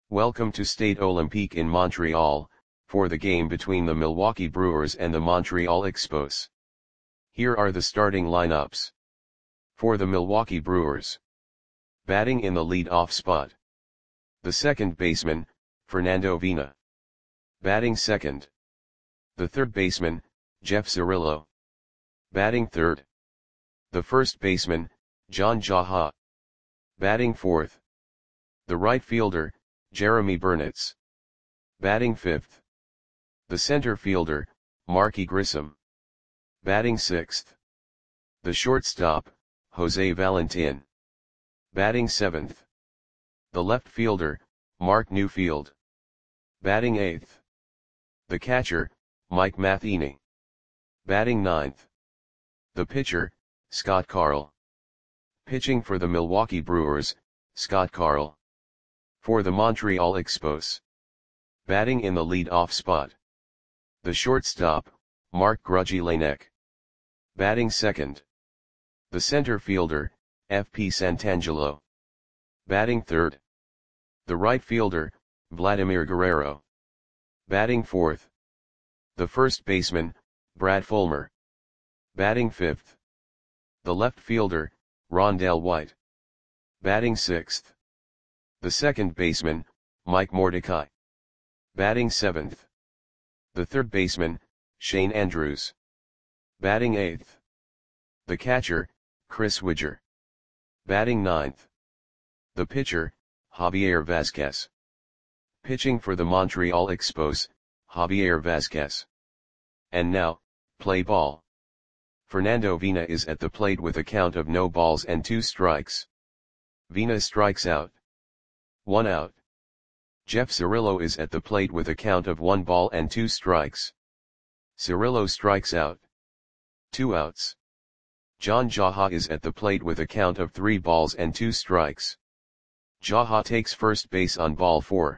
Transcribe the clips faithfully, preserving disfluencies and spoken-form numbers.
Welcome to Stade Olympique in Montreal, for the game between the Milwaukee Brewers and the Montreal Expos. Here are the starting lineups. For the Milwaukee Brewers. Batting in the lead-off spot. The second baseman, Fernando Vina. Batting second. The third baseman, Jeff Cirillo. Batting third. The first baseman, John Jaha. Batting fourth. The right fielder, Jeremy Burnitz. Batting fifth. The center fielder, Marky Grissom. Batting sixth. The shortstop, Jose Valentin. Batting seventh. The left fielder, Mark Newfield. Batting eighth. The catcher, Mike Matheny. Batting ninth. The pitcher, Scott Carl. Pitching for the Milwaukee Brewers, Scott Carl. For the Montreal Expos. Batting in the lead-off spot. The shortstop, Mark Grudzielanek. Batting second. The center fielder, F P Santangelo. Batting third. The right fielder, Vladimir Guerrero. Batting fourth. The first baseman, Brad Fulmer. Batting fifth. The left fielder, Rondell White. Batting sixth. The second baseman, Mike Mordecai. Batting seventh. The third baseman, Shane Andrews. Batting eighth. The catcher, Chris Widger. Batting ninth. The pitcher, Javier Vazquez. Pitching for the Montreal Expos, Javier Vazquez. And now, play ball. Fernando Vina is at the plate with a count of no balls and two strikes. Vina strikes out. One out. Jeff Cirillo is at the plate with a count of one ball and two strikes. Cirillo strikes out. Two outs. John Jaha is at the plate with a count of three balls and two strikes. Jaha takes first base on ball four.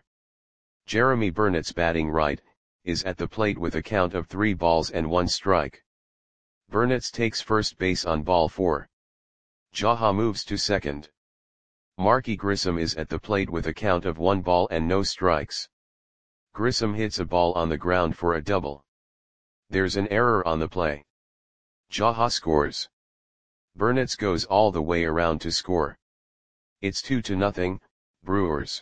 Jeremy Burnitz, batting right, is at the plate with a count of three balls and one strike. Burnitz takes first base on ball four. Jaha moves to second. Marky Grissom is at the plate with a count of one ball and no strikes. Grissom hits a ball on the ground for a double. There's an error on the play. Jaha scores. Burnitz goes all the way around to score. It's two to nothing, Brewers.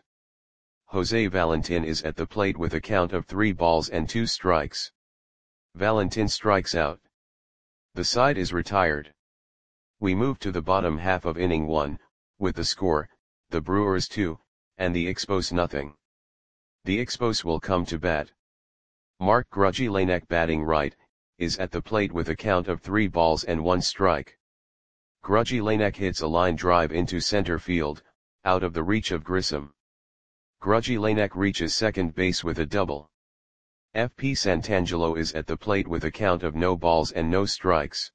Jose Valentin is at the plate with a count of three balls and two strikes. Valentin strikes out. The side is retired. We move to the bottom half of inning one, with the score, the Brewers two, and the Expos nothing. The Expos will come to bat. Mark Grudzielanek, batting right, is at the plate with a count of three balls and one strike. Grudzielanek hits a line drive into center field, out of the reach of Grissom. Grudzielanek reaches second base with a double. F P Santangelo is at the plate with a count of no balls and no strikes.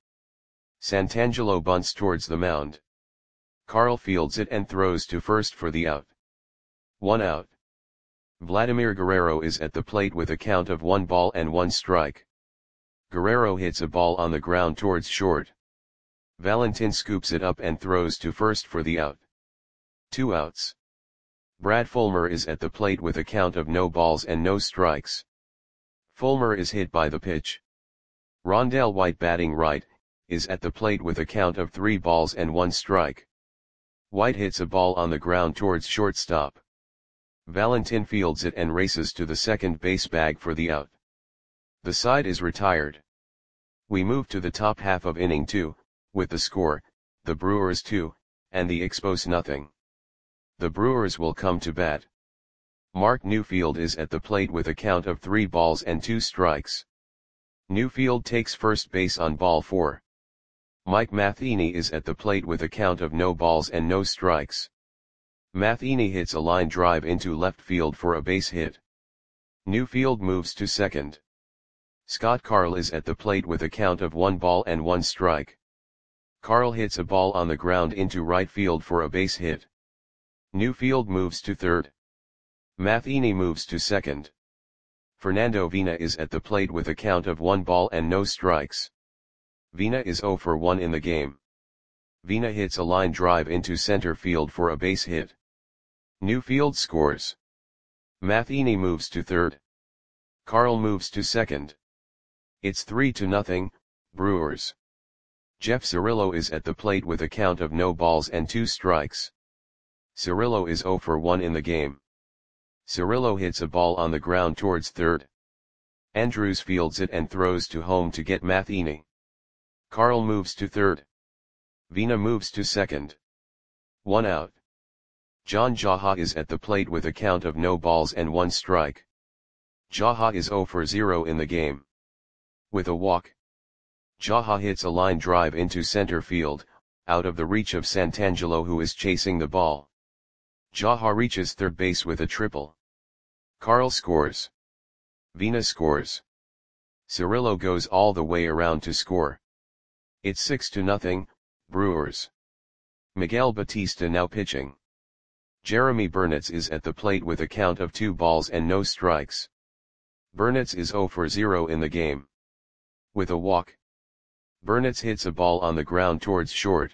Santangelo bunts towards the mound. Carl fields it and throws to first for the out. One out. Vladimir Guerrero is at the plate with a count of one ball and one strike. Guerrero hits a ball on the ground towards short. Valentin scoops it up and throws to first for the out. Two outs. Brad Fulmer is at the plate with a count of no balls and no strikes. Fulmer is hit by the pitch. Rondell White, batting right, is at the plate with a count of three balls and one strike. White hits a ball on the ground towards shortstop. Valentin fields it and races to the second base bag for the out. The side is retired. We move to the top half of inning two, with the score, the Brewers two, and the Expos nothing. The Brewers will come to bat. Mark Newfield is at the plate with a count of three balls and two strikes. Newfield takes first base on ball four. Mike Matheny is at the plate with a count of no balls and no strikes. Matheny hits a line drive into left field for a base hit. Newfield moves to second. Scott Carl is at the plate with a count of one ball and one strike. Carl hits a ball on the ground into right field for a base hit. Newfield moves to third. Matheny moves to second. Fernando Vina is at the plate with a count of one ball and no strikes. Vina is zero for one in the game. Vina hits a line drive into center field for a base hit. Newfield scores. Matheny moves to third. Carl moves to second. It's three to nothing, Brewers. Jeff Cirillo is at the plate with a count of no balls and two strikes. Cirillo is zero for one in the game. Cirillo hits a ball on the ground towards third. Andrews fields it and throws to home to get Matheny. Carl moves to third. Vina moves to second. One out. John Jaha is at the plate with a count of no balls and one strike. Jaha is zero for zero in the game. With a walk, Jaha hits a line drive into center field, out of the reach of Santangelo, who is chasing the ball. Jaha reaches third base with a triple. Carl scores. Vina scores. Cirillo goes all the way around to score. It's six to nothing, Brewers. Miguel Batista now pitching. Jeremy Burnitz is at the plate with a count of two balls and no strikes. Burnitz is zero for zero in the game. With a walk, Burnitz hits a ball on the ground towards short.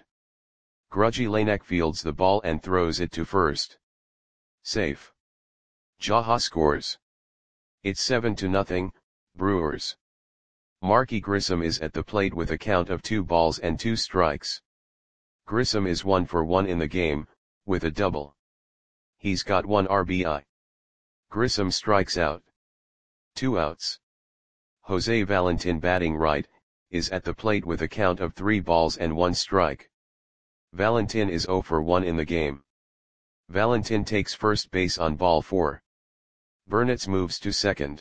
Grudgy Lanek fields the ball and throws it to first. Safe. Jaha scores. It's seven to nothing, Brewers. Marky Grissom is at the plate with a count of two balls and two strikes. Grissom is one for one in the game, with a double. He's got one R B I. Grissom strikes out. Two outs. Jose Valentin, batting right, is at the plate with a count of three balls and one strike. Valentin is zero for one in the game. Valentin takes first base on ball four. Burnitz moves to second.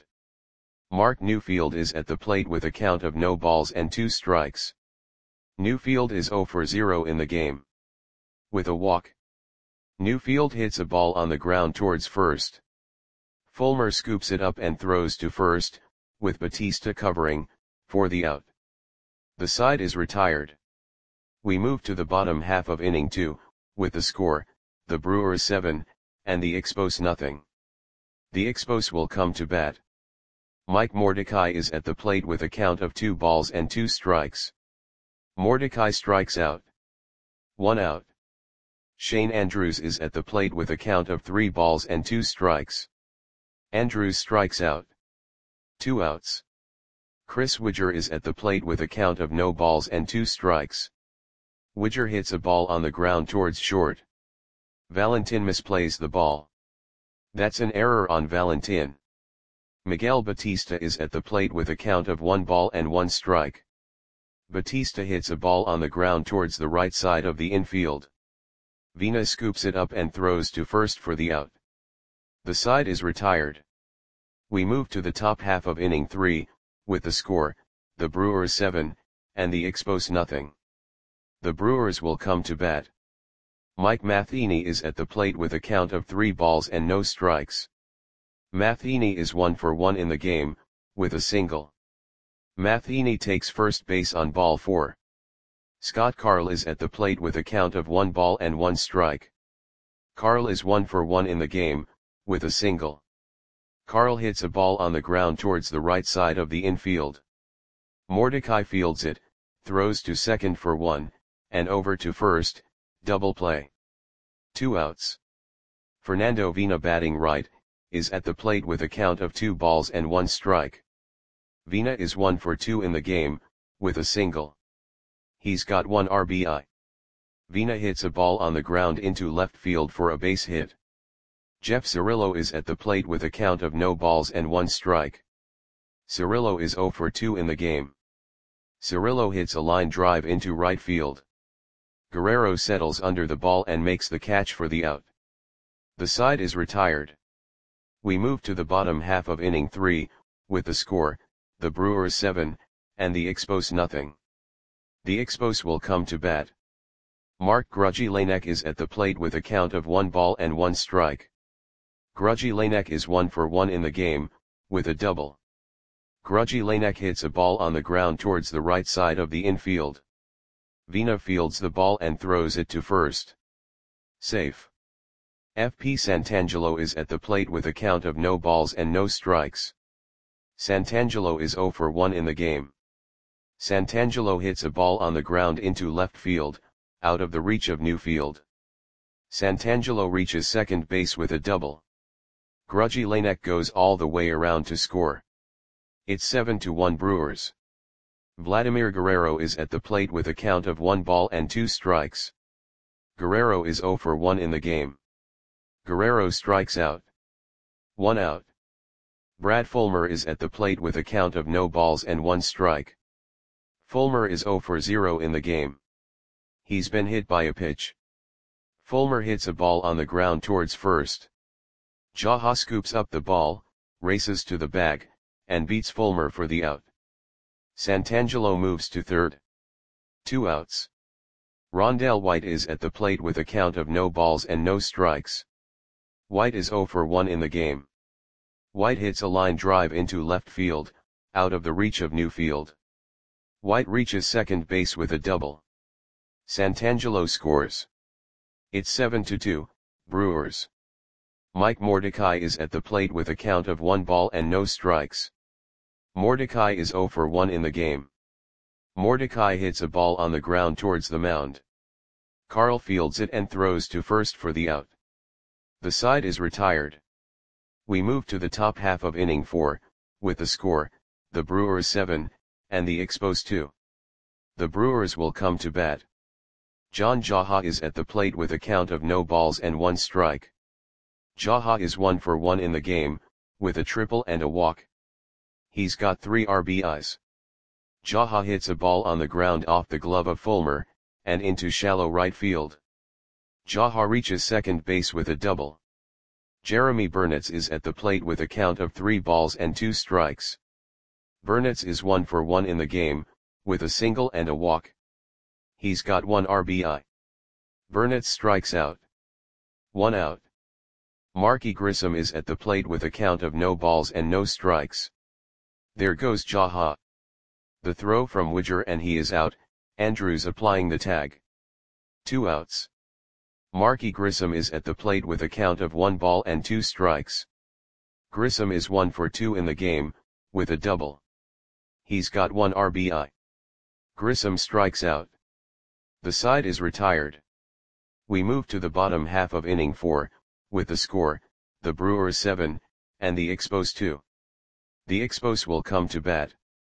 Mark Newfield is at the plate with a count of no balls and two strikes. Newfield is zero for zero in the game. With a walk, Newfield hits a ball on the ground towards first. Fulmer scoops it up and throws to first, with Batista covering, for the out. The side is retired. We move to the bottom half of inning two, with the score, the Brewers seven, and the Expos nothing. The Expos will come to bat. Mike Mordecai is at the plate with a count of two balls and two strikes. Mordecai strikes out. One out. Shane Andrews is at the plate with a count of three balls and two strikes. Andrews strikes out. Two outs. Chris Widger is at the plate with a count of no balls and two strikes. Widger hits a ball on the ground towards short. Valentin misplays the ball. That's an error on Valentin. Miguel Batista is at the plate with a count of one ball and one strike. Batista hits a ball on the ground towards the right side of the infield. Vina scoops it up and throws to first for the out. The side is retired. We move to the top half of inning three, with the score, the Brewers seven, and the Expos nothing. The Brewers will come to bat. Mike Matheny is at the plate with a count of three balls and no strikes. Matheny is one for one in the game, with a single. Matheny takes first base on ball four. Scott Carl is at the plate with a count of one ball and one strike. Carl is one for one in the game, with a single. Carl hits a ball on the ground towards the right side of the infield. Mordecai fields it, throws to second for one, and over to first, double play. Two outs. Fernando Vina, batting right, is at the plate with a count of two balls and one strike. Vina is one for two in the game, with a single. He's got one R B I. Vina hits a ball on the ground into left field for a base hit. Jeff Cirillo is at the plate with a count of no balls and one strike. Cirillo is zero for two in the game. Cirillo hits a line drive into right field. Guerrero settles under the ball and makes the catch for the out. The side is retired. We move to the bottom half of inning three, with the score, the Brewers seven, and the Expos nothing. The Expos will come to bat. Mark Grudgy Lanek is at the plate with a count of one ball and one strike. Grudgy Lanek is one for one in the game, with a double. Grudgy Lanek hits a ball on the ground towards the right side of the infield. Vina fields the ball and throws it to first. Safe. F P Santangelo is at the plate with a count of no balls and no strikes. Santangelo is zero for one in the game. Santangelo hits a ball on the ground into left field, out of the reach of Newfield. Santangelo reaches second base with a double. Grudgy Lanek goes all the way around to score. It's seven to one Brewers. Vladimir Guerrero is at the plate with a count of one ball and two strikes. Guerrero is zero for one in the game. Guerrero strikes out. One out. Brad Fulmer is at the plate with a count of no balls and one strike. Fulmer is zero for zero in the game. He's been hit by a pitch. Fulmer hits a ball on the ground towards first. Jaha scoops up the ball, races to the bag, and beats Fulmer for the out. Santangelo moves to third. Two outs. Rondell White is at the plate with a count of no balls and no strikes. White is zero for one in the game. White hits a line drive into left field, out of the reach of Newfield. White reaches second base with a double. Santangelo scores. It's seven to two, Brewers. Mike Mordecai is at the plate with a count of one ball and no strikes. Mordecai is zero for one in the game. Mordecai hits a ball on the ground towards the mound. Carl fields it and throws to first for the out. The side is retired. We move to the top half of inning four, with the score, the Brewers seven, and the Expos two. The Brewers will come to bat. John Jaha is at the plate with a count of no balls and one strike. Jaha is one for one in the game, with a triple and a walk. He's got three R B Is. Jaha hits a ball on the ground off the glove of Fulmer, and into shallow right field. Jaha reaches second base with a double. Jeremy Burnitz is at the plate with a count of three balls and two strikes. Burnitz is one for one in the game, with a single and a walk. He's got one R B I. Burnitz strikes out. One out. Marky Grissom is at the plate with a count of no balls and no strikes. There goes Jaha. The throw from Widger and he is out, Andrews applying the tag. Two outs. Marky Grissom is at the plate with a count of one ball and two strikes. Grissom is one for two in the game, with a double. He's got one R B I. Grissom strikes out. The side is retired. We move to the bottom half of inning four, with the score, the Brewers seven, and the Expos two. The Expos will come to bat.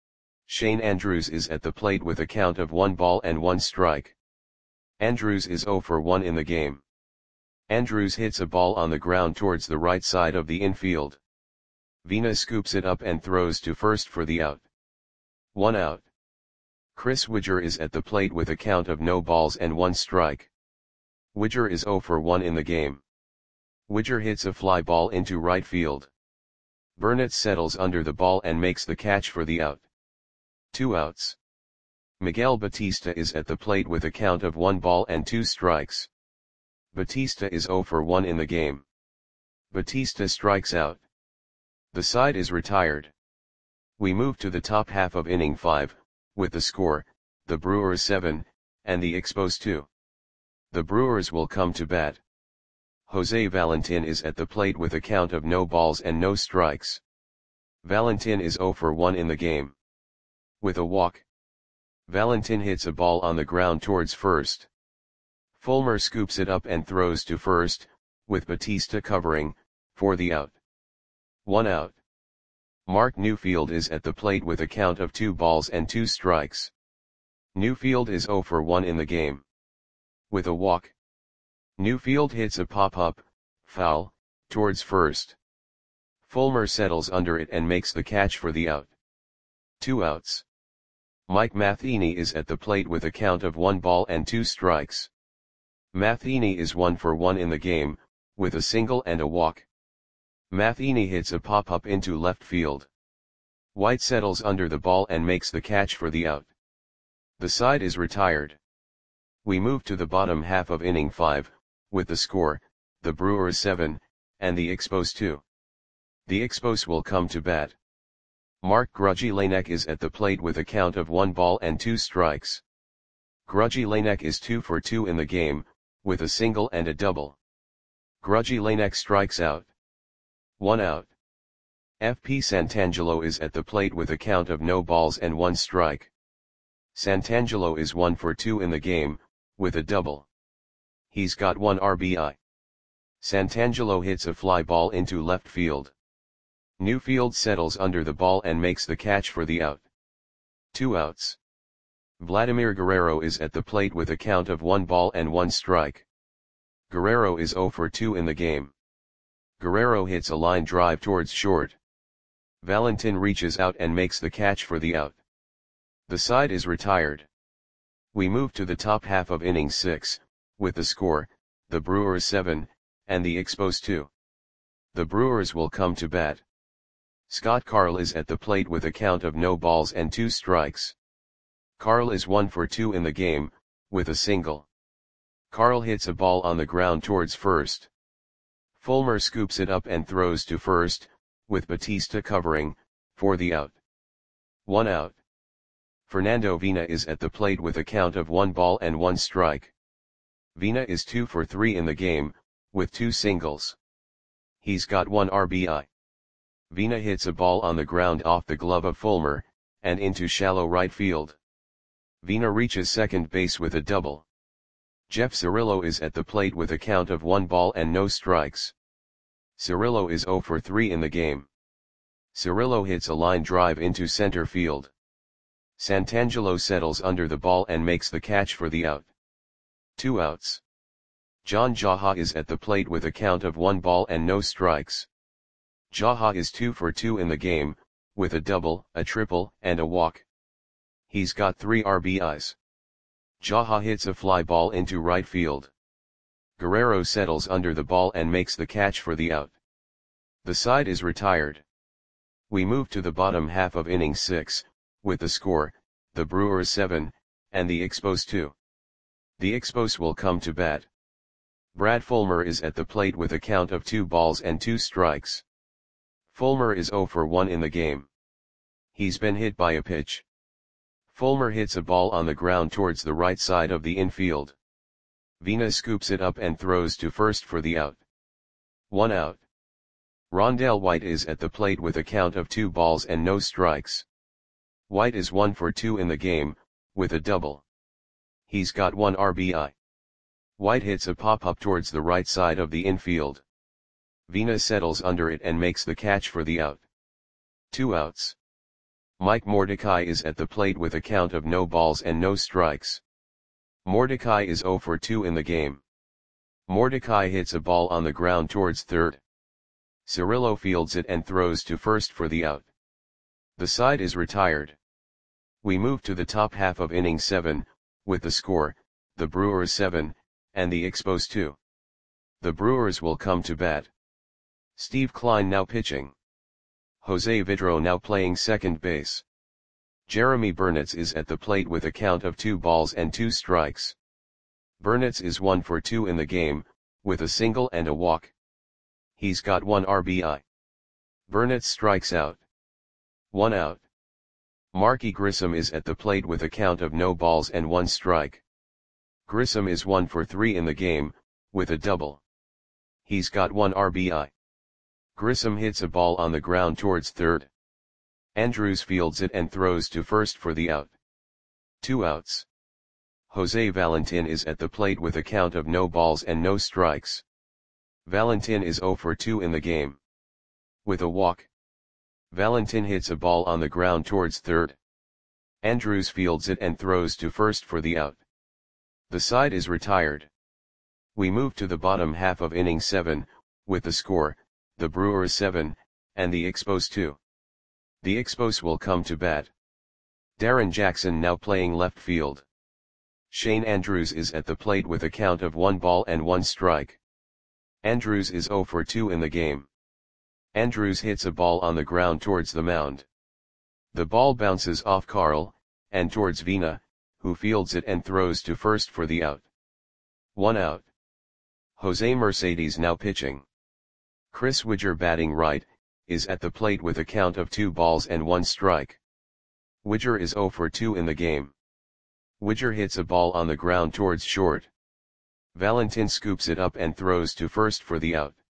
Shane Andrews is at the plate with a count of one ball and one strike. Andrews is zero for one in the game. Andrews hits a ball on the ground towards the right side of the infield. Vina scoops it up and throws to first for the out. One out. Chris Widger is at the plate with a count of no balls and one strike. Widger is zero for one in the game. Widger hits a fly ball into right field. Burnitz settles under the ball and makes the catch for the out. Two outs. Miguel Batista is at the plate with a count of one ball and two strikes. Batista is zero for one in the game. Batista strikes out. The side is retired. We move to the top half of inning five, with the score, the Brewers seven, and the Expos two. The Brewers will come to bat. Jose Valentin is at the plate with a count of no balls and no strikes. Valentin is zero for one in the game. With a walk. Valentin hits a ball on the ground towards first. Fulmer scoops it up and throws to first, with Batista covering, for the out. One out. Mark Newfield is at the plate with a count of two balls and two strikes. Newfield is zero for one in the game. With a walk. Newfield hits a pop-up, foul, towards first. Fulmer settles under it and makes the catch for the out. Two outs. Mike Matheny is at the plate with a count of one ball and two strikes. Matheny is one for one in the game, with a single and a walk. Matheny hits a pop-up into left field. White settles under the ball and makes the catch for the out. The side is retired. We move to the bottom half of inning five, with the score, the Brewers seven, and the Expos two. The Expos will come to bat. Mark Grudgy Lanek is at the plate with a count of one ball and two strikes. Grudgy Lanek is two for two in the game, with a single and a double. Grudgy Lanek strikes out. One out. F P Santangelo is at the plate with a count of no balls and one strike. Santangelo is one for two in the game, with a double. He's got one R B I. Santangelo hits a fly ball into left field. Newfield settles under the ball and makes the catch for the out. Two outs. Vladimir Guerrero is at the plate with a count of one ball and one strike. Guerrero is zero for two in the game. Guerrero hits a line drive towards short. Valentin reaches out and makes the catch for the out. The side is retired. We move to the top half of inning six, with the score, the Brewers seven, and the Expos two. The Brewers will come to bat. Scott Carl is at the plate with a count of no balls and two strikes. Carl is one for two in the game, with a single. Carl hits a ball on the ground towards first. Fulmer scoops it up and throws to first, with Batista covering, for the out. One out. Fernando Vina is at the plate with a count of one ball and one strike. Vina is two for three in the game, with two singles. He's got one R B I. Vina hits a ball on the ground off the glove of Fulmer, and into shallow right field. Vina reaches second base with a double. Jeff Cirillo is at the plate with a count of one ball and no strikes. Cirillo is zero for three in the game. Cirillo hits a line drive into center field. Santangelo settles under the ball and makes the catch for the out. Two outs. John Jaha is at the plate with a count of one ball and no strikes. Jaha is two for two in the game, with a double, a triple, and a walk. He's got three R B Is. Jaha hits a fly ball into right field. Guerrero settles under the ball and makes the catch for the out. The side is retired. We move to the bottom half of inning six, with the score, the Brewers seven, and the Expos two. The Expos will come to bat. Brad Fulmer is at the plate with a count of two balls and two strikes. Fulmer is zero for one in the game. He's been hit by a pitch. Fulmer hits a ball on the ground towards the right side of the infield. Vina scoops it up and throws to first for the out. One out. Rondell White is at the plate with a count of two balls and no strikes. White is one for two in the game, with a double. He's got one R B I. White hits a pop-up towards the right side of the infield. Vina settles under it and makes the catch for the out. Two outs. Mike Mordecai is at the plate with a count of no balls and no strikes. Mordecai is zero for two in the game. Mordecai hits a ball on the ground towards third. Cirillo fields it and throws to first for the out. The side is retired. We move to the top half of inning seven, with the score, the Brewers seven, and the Expos two. The Brewers will come to bat. Steve Klein now pitching. Jose Vidro now playing second base. Jeremy Burnitz is at the plate with a count of two balls and two strikes. Burnitz is one for two in the game, with a single and a walk. He's got one R B I. Burnitz strikes out. One out. Marky Grissom is at the plate with a count of no balls and one strike. Grissom is one for three in the game, with a double. He's got one R B I. Grissom hits a ball on the ground towards third. Andrews fields it and throws to first for the out. Two outs. Jose Valentin is at the plate with a count of no balls and no strikes. Valentin is zero for two in the game. With a walk. Valentin hits a ball on the ground towards third. Andrews fields it and throws to first for the out. The side is retired. We move to the bottom half of inning seven, with the score, the Brewers seven, and the Expos two. The Expos will come to bat. Darren Jackson now playing left field. Shane Andrews is at the plate with a count of one ball and one strike. Andrews is zero for two in the game. Andrews hits a ball on the ground towards the mound. The ball bounces off Carl, and towards Vina, who fields it and throws to first for the out. One out. Jose Mercedes now pitching. Chris Widger batting right, is at the plate with a count of two balls and one strike. Widger is zero for two in the game. Widger hits a ball on the ground towards short. Valentin scoops it up and throws to first for the out.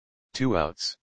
Two outs.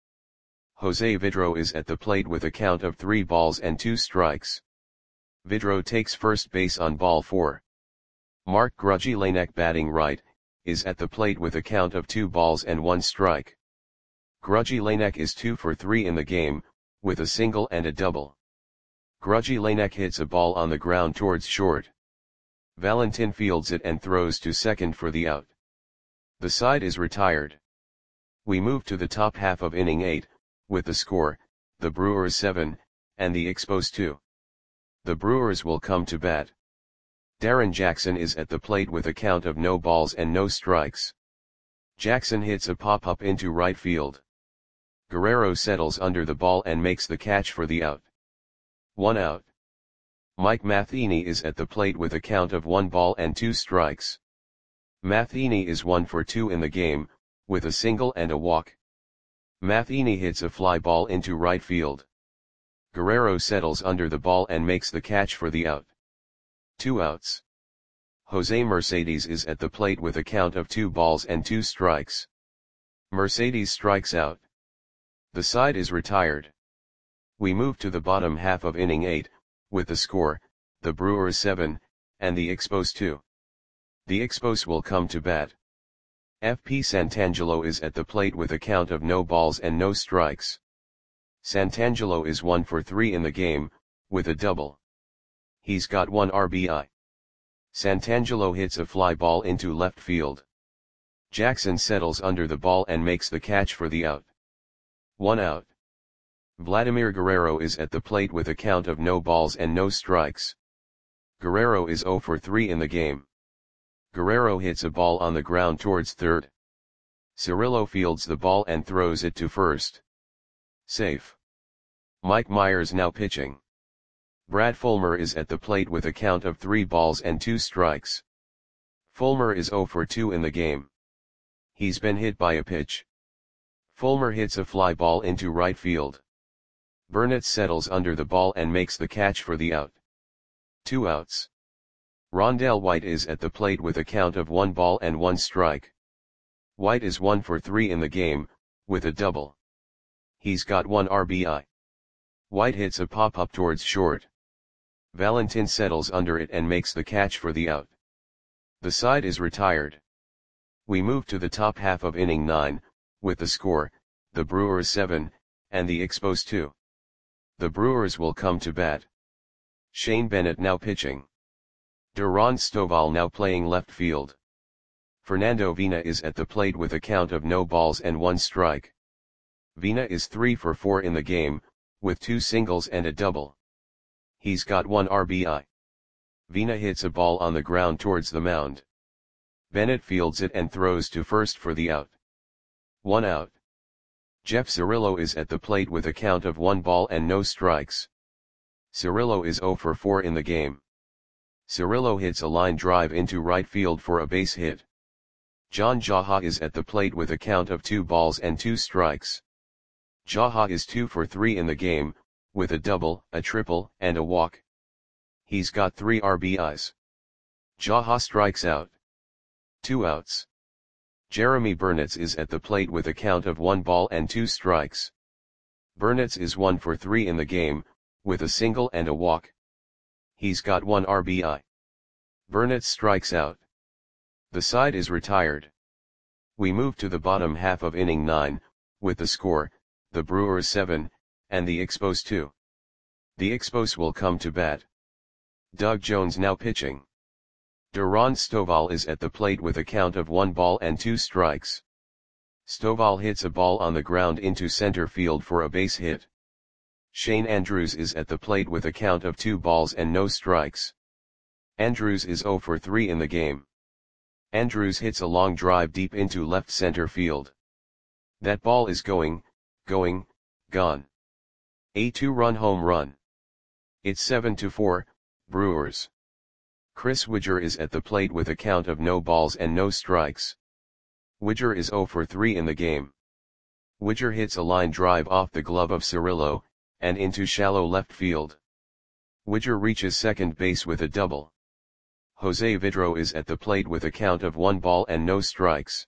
Jose Vidro is at the plate with a count of three balls and two strikes. Vidro takes first base on ball four. Mark Grudzielanek batting right, is at the plate with a count of two balls and one strike. Grudgy Lanek is two for three in the game, with a single and a double. Grudgy Lanek hits a ball on the ground towards short. Valentin fields it and throws to second for the out. The side is retired. We move to the top half of inning eight, with the score, the Brewers seven, and the Expos two. The Brewers will come to bat. Darren Jackson is at the plate with a count of no balls and no strikes. Jackson hits a pop-up into right field. Guerrero settles under the ball and makes the catch for the out. One out. Mike Matheny is at the plate with a count of one ball and two strikes. Matheny is one for two in the game, with a single and a walk. Matheny hits a fly ball into right field. Guerrero settles under the ball and makes the catch for the out. Two outs. Jose Mercedes is at the plate with a count of two balls and two strikes. Mercedes strikes out. The side is retired. We move to the bottom half of inning eight, with the score, the Brewers seven, and the Expos two. The Expos will come to bat. F P Santangelo is at the plate with a count of no balls and no strikes. Santangelo is one for three in the game, with a double. He's got one R B I. Santangelo hits a fly ball into left field. Jackson settles under the ball and makes the catch for the out. One out. Vladimir Guerrero is at the plate with a count of no balls and no strikes. Guerrero is zero for three in the game. Guerrero hits a ball on the ground towards third. Cirillo fields the ball and throws it to first. Safe. Mike Myers now pitching. Brad Fulmer is at the plate with a count of three balls and two strikes. Fulmer is zero for two in the game. He's been hit by a pitch. Fulmer hits a fly ball into right field. Burnett settles under the ball and makes the catch for the out. Two outs. Rondell White is at the plate with a count of one ball and one strike. White is one for three in the game, with a double. He's got one R B I. White hits a pop-up towards short. Valentin settles under it and makes the catch for the out. The side is retired. We move to the top half of inning nine, with the score, the Brewers seven, and the Expos two. The Brewers will come to bat. Shane Bennett now pitching. Duran Stovall now playing left field. Fernando Vina is at the plate with a count of no balls and one strike. Vina is three for four in the game, with two singles and a double. He's got one R B I. Vina hits a ball on the ground towards the mound. Bennett fields it and throws to first for the out. One out. Jeff Cirillo is at the plate with a count of one ball and no strikes. Cirillo is zero for four in the game. Cirillo hits a line drive into right field for a base hit. John Jaha is at the plate with a count of two balls and two strikes. Jaha is two for three in the game, with a double, a triple, and a walk. He's got three R B Is. Jaha strikes out. Two outs. Jeremy Burnitz is at the plate with a count of one ball and two strikes. Burnitz is one for three in the game, with a single and a walk. He's got one R B I. Burnitz strikes out. The side is retired. We move to the bottom half of inning nine, with the score, the Brewers seven, and the Expos two. The Expos will come to bat. Doug Jones now pitching. Duran Stovall is at the plate with a count of one ball and two strikes. Stovall hits a ball on the ground into center field for a base hit. Shane Andrews is at the plate with a count of two balls and no strikes. Andrews is zero for three in the game. Andrews hits a long drive deep into left center field. That ball is going, going, gone. A two-run home run. It's seven to four, Brewers. Chris Widger is at the plate with a count of no balls and no strikes. Widger is zero for three in the game. Widger hits a line drive off the glove of Cirillo, and into shallow left field. Widger reaches second base with a double. Jose Vidro is at the plate with a count of one ball and no strikes.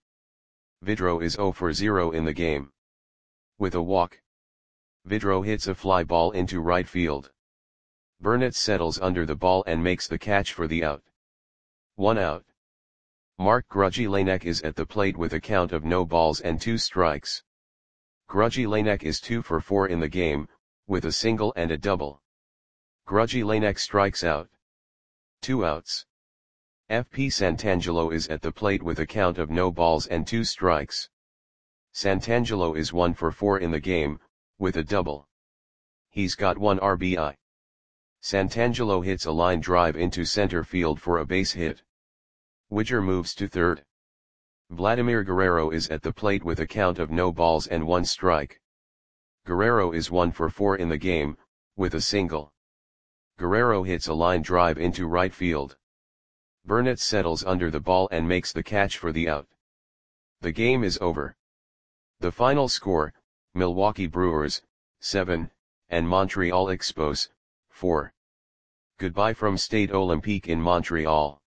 Vidro is zero for zero in the game. With a walk. Vidro hits a fly ball into right field. Burnett settles under the ball and makes the catch for the out. One out. Marc Grujillanek is at the plate with a count of no balls and two strikes. Grujillanek is two for four in the game, with a single and a double. Grujillanek strikes out. Two outs. F P Santangelo is at the plate with a count of no balls and two strikes. Santangelo is one for four in the game, with a double. He's got one R B I. Santangelo hits a line drive into center field for a base hit. Widger moves to third. Vladimir Guerrero is at the plate with a count of no balls and one strike. Guerrero is one for four in the game, with a single. Guerrero hits a line drive into right field. Burnett settles under the ball and makes the catch for the out. The game is over. The final score, Milwaukee Brewers, seven, and Montreal Expos, four. Goodbye from Stade Olympique in Montreal.